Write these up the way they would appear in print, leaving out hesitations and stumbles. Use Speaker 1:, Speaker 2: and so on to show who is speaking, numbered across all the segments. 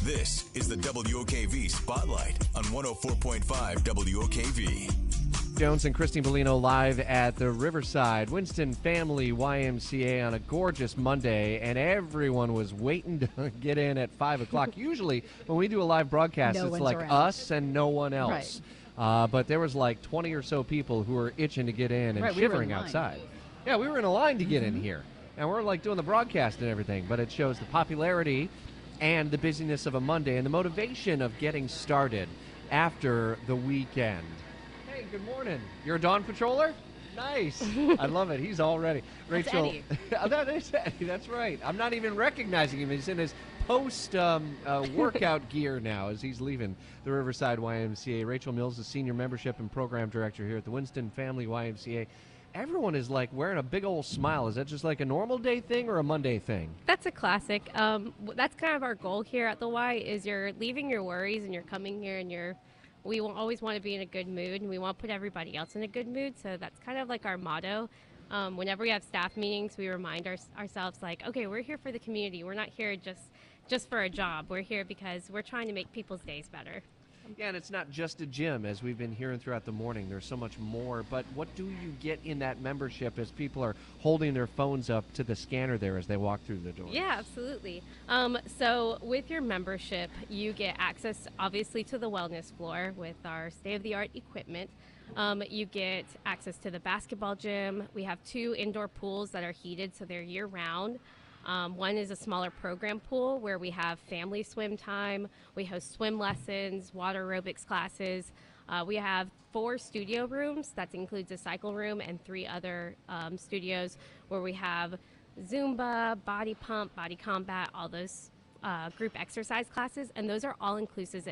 Speaker 1: This is the WOKV Spotlight on 104.5 WOKV.
Speaker 2: Jones and Christine Bellino live at the Riverside Winston Family YMCA on a gorgeous Monday, and everyone was waiting to get in at 5 o'clock. Usually, when we do a live broadcast, it's like
Speaker 3: around.
Speaker 2: us and no one else.
Speaker 3: Right.
Speaker 2: But there was like 20 or so people who were itching to get in and
Speaker 3: Right, we were
Speaker 2: shivering
Speaker 3: in line.
Speaker 2: outside. Yeah, we were in a line to get in here, and we're like doing the broadcast and everything, but it shows the popularity and the busyness of a Monday and the motivation of getting started after the weekend. Hey, good morning. You're a Dawn Patroller? Nice. I love it. He's all ready. Rachel.
Speaker 3: Eddie.
Speaker 2: That is Eddie. That's right. I'm not even recognizing him. He's in his post-workout gear now as he's leaving the Riverside YMCA. Rachel Mills, the Senior Membership and Program Director here at the Winston Family YMCA. Everyone is like wearing a big old smile. Is that just like a normal day thing or a Monday thing?
Speaker 4: That's a classic. That's kind of our goal here at the Y is you're leaving your worries and you're coming here and we will always want to be in a good mood and we want to put everybody else in a good mood. So that's kind of like our motto. Whenever we have staff meetings, we remind ourselves like, okay, we're here for the community. We're not here just for a job. We're here because we're trying to make people's days better.
Speaker 2: Yeah, and it's not just a gym, as we've been hearing throughout the morning. There's so much more. But what do you get in that membership as people are holding their phones up to the scanner there as they walk through the door?
Speaker 4: Yeah, absolutely. So with your membership, you get access, obviously, to the wellness floor with our state-of-the-art equipment. You get access to the basketball gym. We have 2 indoor pools that are heated, so they're year-round. One is a smaller program pool where we have family swim time. We host swim lessons, water aerobics classes. We have 4 studio rooms. That includes a cycle room and 3 other studios where we have Zumba, body pump, body combat, all those group exercise classes. And those are all inclusive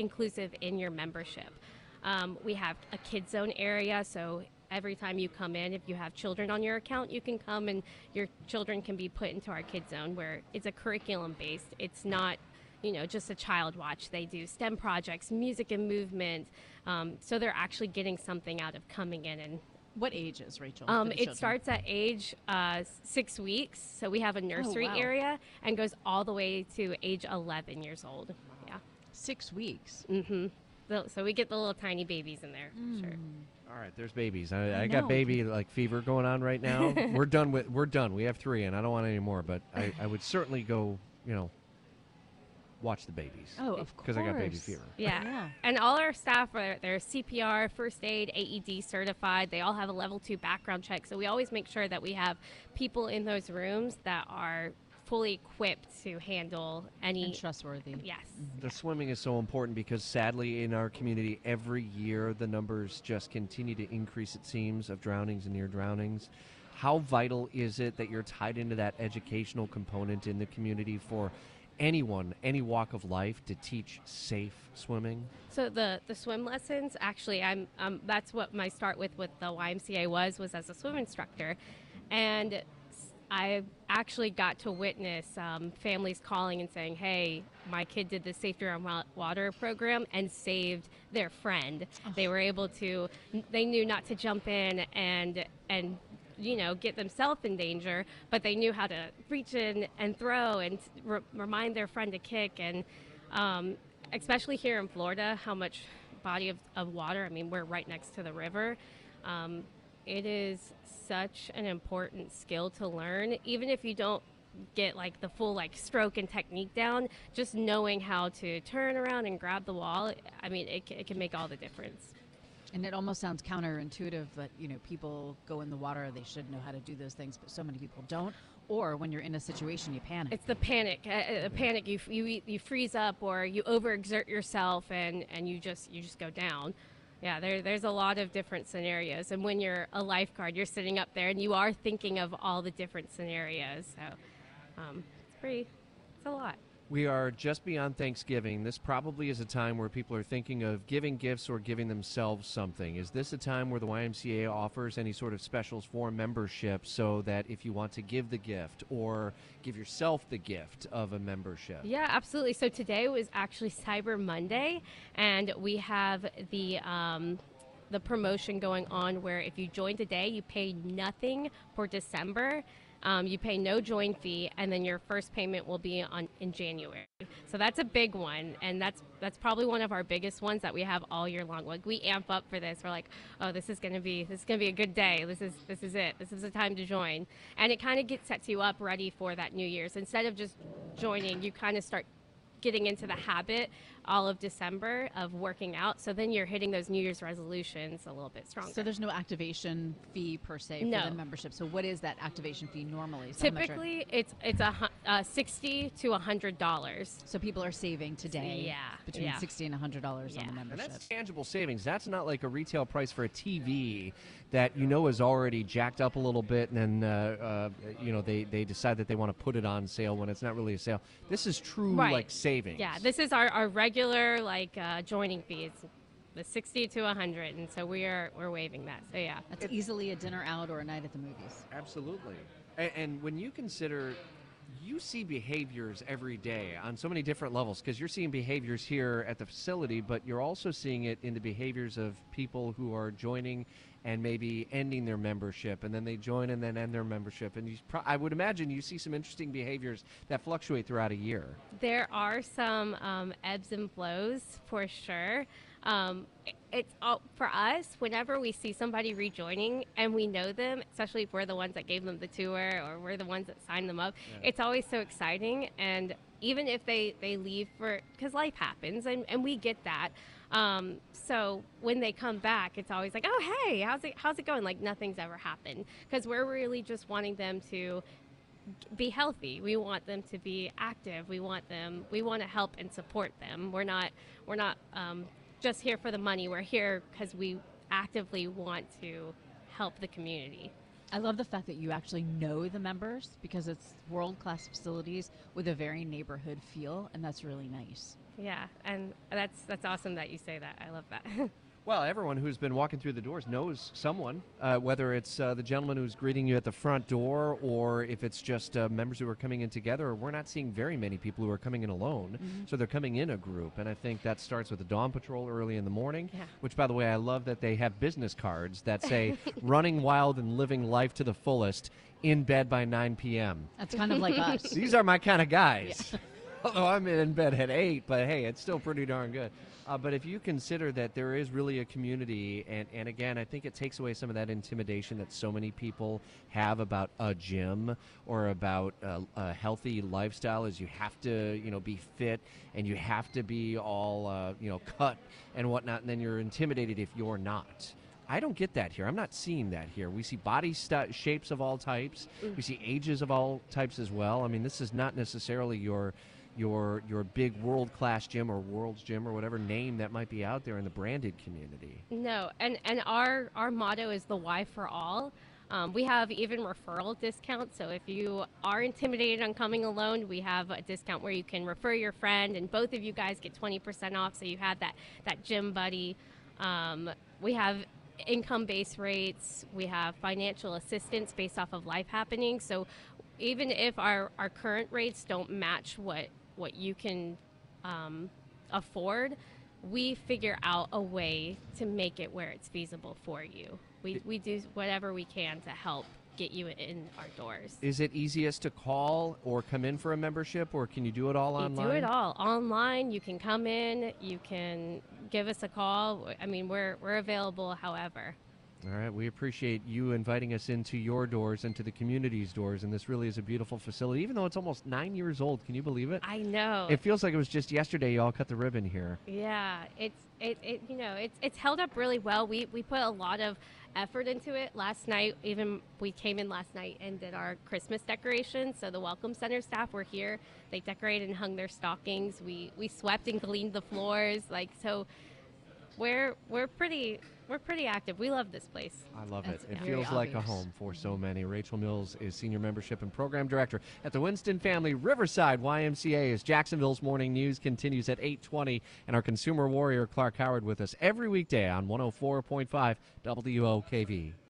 Speaker 4: in your membership. We have a kids zone area, so every time you come in, if you have children on your account, you can come and your children can be put into our kids zone where it's a curriculum based. It's not, just a child watch. They do STEM projects, music and movement. So they're actually getting something out of coming in. And
Speaker 3: What ages, Rachel? for the
Speaker 4: it
Speaker 3: children?
Speaker 4: starts at age 6 weeks. So we have a nursery
Speaker 3: wow.
Speaker 4: area and goes all the way to age 11 years old. Yeah.
Speaker 3: 6 weeks.
Speaker 4: So we get the little tiny babies in there. Sure.
Speaker 2: All right, there's babies. I got
Speaker 3: know.
Speaker 2: baby fever going on right now. We're done. We have 3, and I don't want any more. But I would certainly go, watch the babies.
Speaker 3: Oh, of course.
Speaker 2: Because I got baby fever.
Speaker 4: Yeah. And all our staff they're CPR, first aid, AED certified. They all have a level 2 background check. So we always make sure that we have people in those rooms that are fully equipped to handle any.
Speaker 3: And trustworthy.
Speaker 4: Yes.
Speaker 2: The swimming is so important because sadly in our community every year the numbers just continue to increase, it seems, of drownings and near drownings. How vital is it that you're tied into that educational component in the community for anyone, any walk of life, to teach safe swimming?
Speaker 4: So the swim lessons, actually, that's what my start with the YMCA was as a swim instructor. And I actually got to witness families calling and saying, hey, my kid did the Safety Around Water program and saved their friend. They were able to, they knew not to jump in and get themselves in danger, but they knew how to reach in and throw and remind their friend to kick. And especially here in Florida, how much body of water, we're right next to the river. It is such an important skill to learn, even if you don't get the full stroke and technique down. Just knowing how to turn around and grab the wall, it can make all the difference.
Speaker 3: And it almost sounds counterintuitive that, people go in the water, they should know how to do those things, but so many people don't. Or when you're in a situation, you panic.
Speaker 4: It's the panic. Panic. You freeze up or you overexert yourself and you just go down. Yeah, there's a lot of different scenarios. And when you're a lifeguard, you're sitting up there and you are thinking of all the different scenarios. So it's a lot.
Speaker 2: We are just beyond Thanksgiving. This probably is a time where people are thinking of giving gifts or giving themselves something. Is this a time where the YMCA offers any sort of specials for membership so that if you want to give the gift or give yourself the gift of a membership?
Speaker 4: Yeah, absolutely. So today was actually Cyber Monday, and we have the promotion going on where if you join today, you pay nothing for December. You pay no join fee, and then your first payment will be in January. So that's a big one, and that's probably one of our biggest ones that we have all year long. Like, we amp up for this. We're like, oh, this is gonna be a good day. This is it. This is the time to join, and it kind of sets you up ready for that New Year's. Instead of just joining, you kind of start getting into the habit all of December of working out. So then you're hitting those New Year's resolutions a little bit stronger.
Speaker 3: So there's no activation fee per se for
Speaker 4: No.
Speaker 3: the membership. So what is that activation fee normally? So
Speaker 4: Typically, it's $60 to $100.
Speaker 3: so people are saving today
Speaker 4: Yeah,
Speaker 3: between
Speaker 4: yeah.
Speaker 3: $60 and $100 on
Speaker 4: Yeah.
Speaker 3: the
Speaker 2: And
Speaker 3: membership.
Speaker 2: that's tangible savings. That's not like a retail price for a TV that is already jacked up a little bit, and then they decide that they want to put it on sale when it's not really a sale. This is true
Speaker 4: Right.
Speaker 2: like savings.
Speaker 4: Yeah, this is our regular joining fee. It's the 60 to 100, and so we're waiving that. So yeah,
Speaker 3: That's easily a dinner out or a night at the movies.
Speaker 2: Absolutely. And when you consider, you see behaviors every day on so many different levels, because you're seeing behaviors here at the facility, but you're also seeing it in the behaviors of people who are joining and maybe ending their membership, and then they join and then end their membership. And I would imagine you see some interesting behaviors that fluctuate throughout a year.
Speaker 4: there are some ebbs and flows for sure. It's all, for us, whenever we see somebody rejoining and we know them, especially if we're the ones that gave them the tour or we're the ones that signed them up, it's always so exciting. And even if they leave because life happens, and we get that. So when they come back, it's always like, oh, hey, how's it going? Like nothing's ever happened, because we're really just wanting them to be healthy. We want them to be active. We want to help and support them. We're not just here for the money. We're here because we actively want to help the community.
Speaker 3: I love the fact that you actually know the members, because it's world-class facilities with a very neighborhood feel, and that's really nice.
Speaker 4: Yeah, and that's awesome that you say that. I love that.
Speaker 2: Well, everyone who's been walking through the doors knows someone, whether it's the gentleman who's greeting you at the front door, or if it's just members who are coming in together. We're not seeing very many people who are coming in alone, so they're coming in a group. And I think that starts with the Dawn Patrol early in the morning,
Speaker 4: Yeah.
Speaker 2: which, by the way, I love that they have business cards that say, running wild and living life to the fullest, in bed by 9 p.m.
Speaker 3: That's kind of like us.
Speaker 2: These are my kind of guys. Although I'm in bed at 8, but hey, it's still pretty darn good. But if you consider that there is really a community, and again, I think it takes away some of that intimidation that so many people have about a gym or about a healthy lifestyle, is you have to, be fit and you have to be all, cut and whatnot, and then you're intimidated if you're not. I don't get that here. I'm not seeing that here. We see body shapes of all types. We see ages of all types as well. I mean, this is not necessarily your big world-class gym or World's Gym or whatever name that might be out there in the branded community.
Speaker 4: No, and our motto is the Y for all. We have even referral discounts. So if you are intimidated on coming alone, we have a discount where you can refer your friend, and both of you guys get 20% off. So you have that gym buddy. We have income-based rates. We have financial assistance based off of life happenings. So even if our current rates don't match what you can afford, we figure out a way to make it where it's feasible for you. We do whatever we can to help get you in our doors.
Speaker 2: Is it easiest to call or come in for a membership, or can you do it all online?
Speaker 4: You do it all online. You can come in. You can give us a call. I mean, we're available however.
Speaker 2: All right, we appreciate you inviting us into your doors and to the community's doors, and this really is a beautiful facility, even though it's almost 9 years old. Can you believe it?
Speaker 4: I know.
Speaker 2: It feels like it was just yesterday you all cut the ribbon here.
Speaker 4: Yeah, it's held up really well. We put a lot of effort into it. Last night, even we came in last night and did our Christmas decorations. So the Welcome Center staff were here. They decorated and hung their stockings. We swept and cleaned the floors. So we're pretty active. We love this place.
Speaker 2: I love it.
Speaker 3: That's
Speaker 2: It
Speaker 3: very
Speaker 2: feels like a
Speaker 3: obvious.
Speaker 2: home for so many. Rachel Mills is Senior Membership and Program Director at the Winston Family Riverside YMCA, as Jacksonville's Morning News continues at 8:20, and our consumer warrior Clark Howard with us every weekday on 104.5 WOKV.